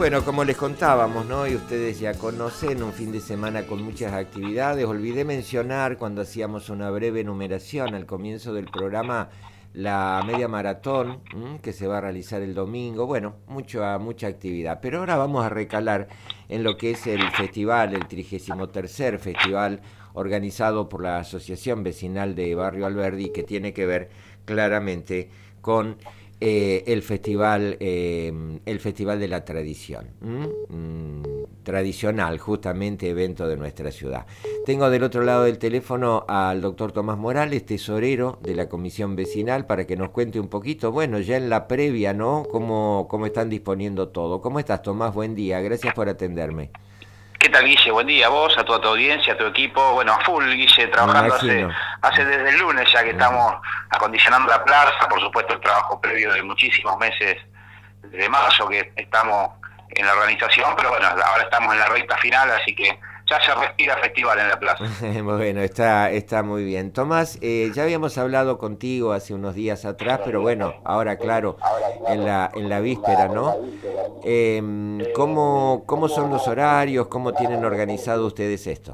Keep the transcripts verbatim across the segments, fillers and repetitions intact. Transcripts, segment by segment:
Bueno, como les contábamos, ¿no? Y ustedes ya conocen, un fin de semana con muchas actividades. Olvidé mencionar cuando hacíamos una breve enumeración al comienzo del programa la media maratón ¿m? que se va a realizar el domingo. Bueno, mucha, mucha actividad. Pero ahora vamos a recalar en lo que es el festival, el trigésimo tercer festival organizado por la Asociación Vecinal de Barrio Alberdi, que tiene que ver claramente con Eh, el festival eh, el festival de la tradición ¿Mm? Mm, tradicional justamente evento de nuestra ciudad. Tengo del otro lado del teléfono al doctor Tomás Morales, tesorero de la comisión vecinal, para que nos cuente un poquito, bueno, ya en la previa, ¿no? Cómo, cómo están disponiendo todo. ¿Cómo estás, Tomás? Buen día, gracias por atenderme. ¿Qué tal, Guille? Buen día a vos, a toda tu audiencia, a tu equipo. Bueno, a full, Guille, trabajando hace, hace desde el lunes ya que estamos acondicionando la plaza. Por supuesto, el trabajo previo de muchísimos meses de marzo que estamos en la organización, pero bueno, ahora estamos en la recta final, así que ya se respira festival en la plaza. Bueno, está, está muy bien. Tomás, eh, ya habíamos hablado contigo hace unos días atrás, pero bueno, ahora claro, en la, en la víspera, ¿no? Eh, ¿cómo, ¿Cómo son los horarios? ¿Cómo tienen organizado ustedes esto?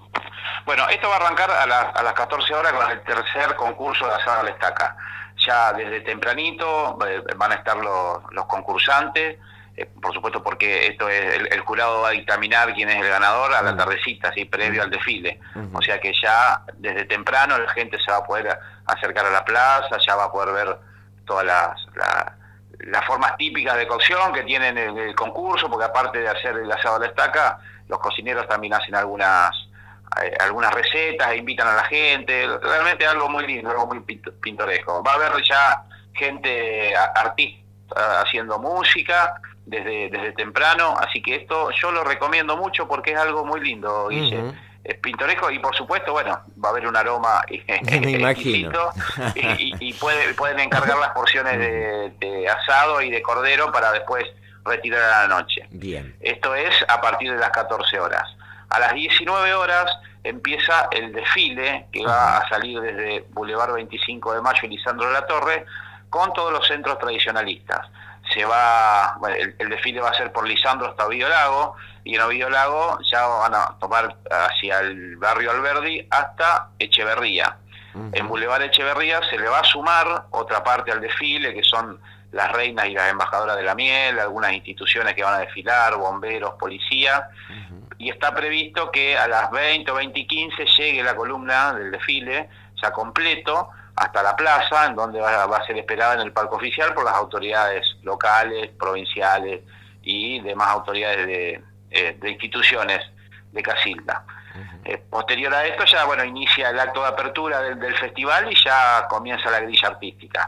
Bueno, esto va a arrancar a, la, a las catorce horas con el tercer concurso de asado a la estaca. Ya desde tempranito eh, van a estar los, los concursantes. Eh, por supuesto, porque esto es el, el jurado va a dictaminar quién es el ganador a la tardecita, así previo al desfile. Uh-huh. O sea que ya desde temprano la gente se va a poder acercar a la plaza, ya va a poder ver todas las, la, las formas típicas de cocción que tienen el, el concurso, porque aparte de hacer el asado a la estaca, los cocineros también hacen algunas eh, algunas recetas e invitan a la gente. Realmente algo muy lindo, algo muy pintoresco. Va a haber ya gente, artista haciendo música desde desde temprano, así que esto yo lo recomiendo mucho porque es algo muy lindo, Guille. Uh-huh. Es pintoresco y por supuesto, bueno, va a haber un aroma me imagino y, y, y puede, pueden encargar las porciones de, de asado y de cordero para después retirar a la noche. Bien. Esto es a partir de las catorce horas. A las diecinueve horas empieza el desfile que va a salir desde Boulevard veinticinco de Mayo y Lisandro de la Torre con todos los centros tradicionalistas. Se va, bueno, el, el desfile va a ser por Lisandro hasta Ovidio Lago, y en Ovidio Lago ya van a tomar hacia el barrio Alberdi hasta Echeverría. Uh-huh. En Boulevard Echeverría se le va a sumar otra parte al desfile, que son las reinas y las embajadoras de la miel, algunas instituciones que van a desfilar, bomberos, policía, uh-huh. Y está previsto que a las veinte o veinte y quince llegue la columna del desfile, ya completo, hasta la plaza, en donde va, va a ser esperada en el palco oficial por las autoridades locales, provinciales y demás autoridades de, eh, de instituciones de Casilda. Uh-huh. Eh, posterior a esto ya bueno inicia el acto de apertura del, del festival y ya comienza la grilla artística.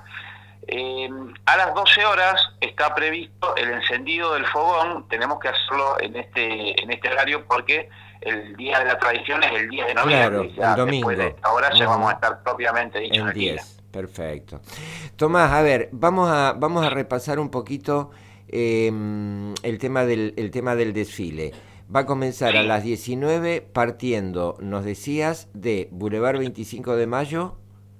Eh, a las doce horas está previsto el encendido del fogón. Tenemos que hacerlo en este en este horario porque el día de la tradición es el diez de noviembre. Claro, el domingo. Ahora ya uh-huh. vamos a estar propiamente dicho el en el diez. Día. Perfecto. Tomás, a ver, vamos a vamos a repasar un poquito eh, el tema del el tema del desfile. Va a comenzar sí. a las diecinueve partiendo, nos decías, de Boulevard veinticinco de Mayo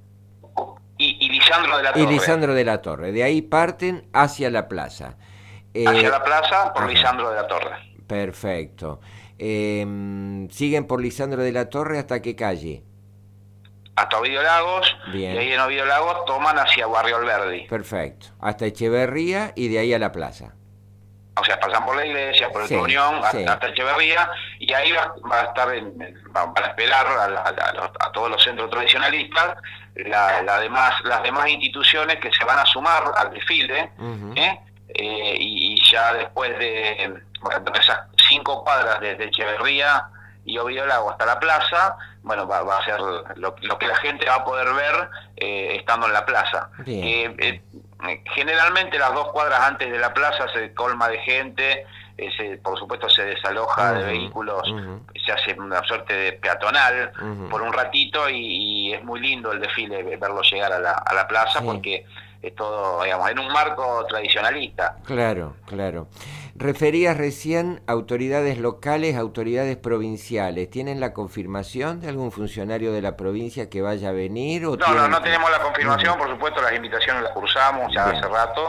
y, y Lisandro de la Torre. Y Lisandro de la Torre. De ahí parten hacia la plaza. Eh, hacia la plaza por ajá. Lisandro de la Torre. Perfecto. Eh, siguen por Lisandro de la Torre hasta qué calle? Hasta Ovidio Lagos. Bien. Y ahí en Ovidio Lagos toman hacia Barrio Alberdi. Perfecto. Hasta Echeverría y de ahí a la plaza. O sea, pasan por la iglesia, por el sí, Unión, sí. hasta, hasta Echeverría, y ahí va, va a estar, en, va, van a esperar a, a, a, a todos los centros tradicionalistas, la, la demás, las demás instituciones que se van a sumar al desfile, uh-huh. ¿eh? Eh, y, y ya después de, bueno, esas cinco cuadras desde Echeverría y Ovidio Lago hasta la plaza, bueno, va, va a ser lo, lo que la gente va a poder ver eh, estando en la plaza. Eh, eh, generalmente las dos cuadras antes de la plaza se colma de gente, eh, se, por supuesto se desaloja uh-huh. de vehículos, uh-huh. se hace una suerte de peatonal uh-huh. por un ratito y, y es muy lindo el desfile, verlo llegar a la, a la plaza sí. porque es todo, digamos, en un marco tradicionalista. Claro, claro. Referías recién autoridades locales, autoridades provinciales. ¿Tienen la confirmación de algún funcionario de la provincia que vaya a venir? O no, tienen... no, no tenemos la confirmación, uh-huh. por supuesto las invitaciones las cursamos ya Bien. hace rato.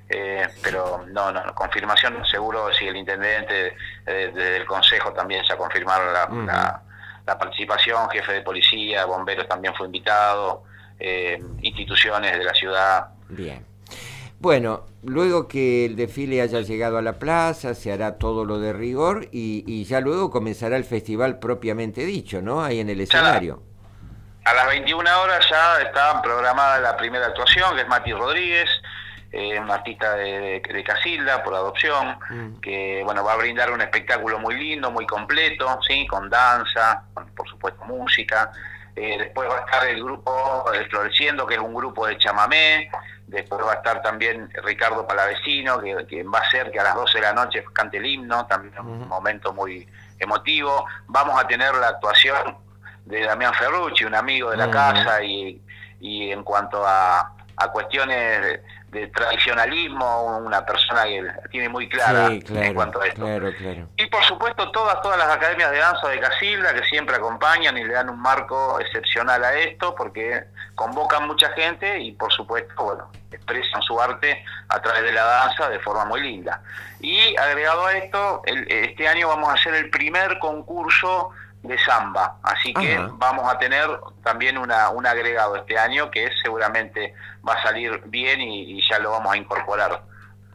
Eh, pero no, no, no, confirmación seguro si el intendente eh, del consejo también ya confirmaron la, uh-huh. la, la participación, jefe de policía, bomberos también fue invitado, eh, instituciones de la ciudad. Bien. Bueno, luego que el desfile haya llegado a la plaza, se hará todo lo de rigor y, y ya luego comenzará el festival propiamente dicho, ¿no? Ahí en el escenario. La, a las veintiuna horas ya está programada la primera actuación, que es Mati Rodríguez, eh, un artista de, de, de Casilda por adopción, mm. que bueno, va a brindar un espectáculo muy lindo, muy completo, ¿sí? Con danza, con, por supuesto música. Eh, después va a estar el grupo eh, Floreciendo, que es un grupo de chamamé. Después va a estar también Ricardo Palavecino, que, que va a ser que a las doce de la noche cante el himno, también un uh-huh. momento muy emotivo. Vamos a tener la actuación de Damián Ferrucci, un amigo de la uh-huh. casa, y, y en cuanto a, a cuestiones de, de tradicionalismo, una persona que tiene muy clara sí, claro, en cuanto a esto. Claro, claro. Y por supuesto todas, todas las academias de danza de Casilda, que siempre acompañan y le dan un marco excepcional a esto, porque convocan mucha gente y por supuesto, bueno, expresan su arte a través de la danza de forma muy linda. Y agregado a esto, el, este año vamos a hacer el primer concurso de samba, así que Ajá. vamos a tener también una, un agregado este año que seguramente va a salir bien y, y ya lo vamos a incorporar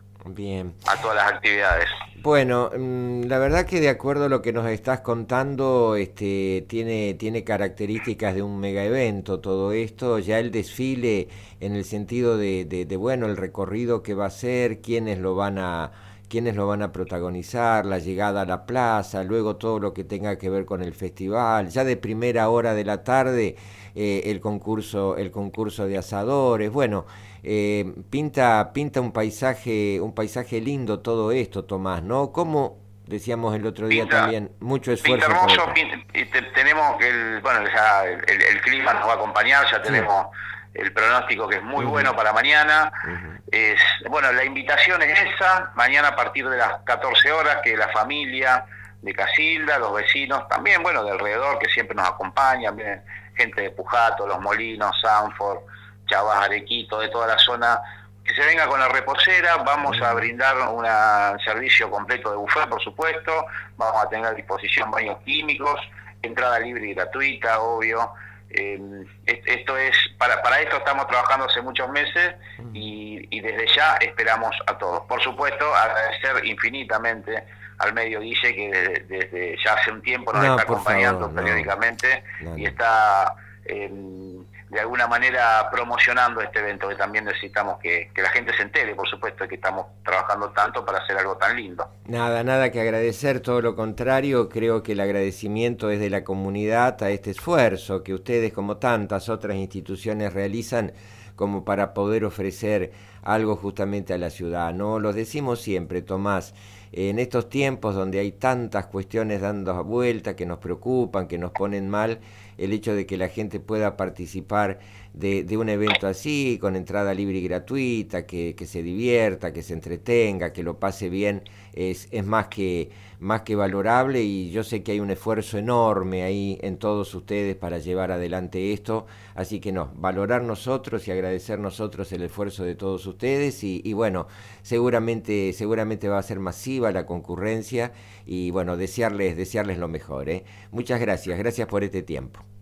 bien a todas las actividades. Bueno, la verdad que de acuerdo a lo que nos estás contando, este tiene, tiene características de un mega evento todo esto, ya el desfile en el sentido de, de, de bueno, el recorrido que va a ser, quiénes lo van a quiénes lo van a protagonizar, la llegada a la plaza, luego todo lo que tenga que ver con el festival, ya de primera hora de la tarde eh, el concurso, el concurso de asadores, bueno, eh, pinta, pinta un paisaje, un paisaje lindo todo esto, Tomás, ¿no? Como decíamos el otro día pinta, también, mucho esfuerzo. Pinta hermoso, pinta, y te, tenemos el, bueno, ya el, el clima nos va a acompañar, ya tenemos sí. el pronóstico que es muy uh-huh. bueno para mañana. Uh-huh. Es, bueno, la invitación es esa, mañana a partir de las catorce horas, que la familia de Casilda, los vecinos, también, bueno, de alrededor, que siempre nos acompañan, vienen gente de Pujato, Los Molinos, Sanford, Chavas, Arequito, de toda la zona, que se venga con la reposera, vamos a brindar un servicio completo de buffet, por supuesto, vamos a tener a disposición baños químicos, entrada libre y gratuita, obvio. Eh, esto es para para esto estamos trabajando hace muchos meses y, y desde ya esperamos a todos. Por supuesto, agradecer infinitamente al medio Guille, que desde, desde ya hace un tiempo nos no, está acompañando favor, periódicamente no, no, y está eh, de alguna manera promocionando este evento, que también necesitamos que, que la gente se entere, por supuesto, que estamos trabajando tanto para hacer algo tan lindo. Nada, nada que agradecer, todo lo contrario, creo que el agradecimiento es de la comunidad a este esfuerzo que ustedes, como tantas otras instituciones, realizan como para poder ofrecer algo justamente a la ciudad, ¿no? Lo decimos siempre, Tomás, en estos tiempos donde hay tantas cuestiones dando vuelta que nos preocupan, que nos ponen mal, el hecho de que la gente pueda participar de, de un evento así, con entrada libre y gratuita, que, que se divierta, que se entretenga, que lo pase bien, es, es más que, más que valorable, y yo sé que hay un esfuerzo enorme ahí en todos ustedes para llevar adelante esto, así que no, valorar nosotros y agradecer nosotros el esfuerzo de todos ustedes, y, y bueno, seguramente, seguramente va a ser masiva la concurrencia, y bueno, desearles, desearles lo mejor, ¿eh? Muchas gracias, gracias por este tiempo.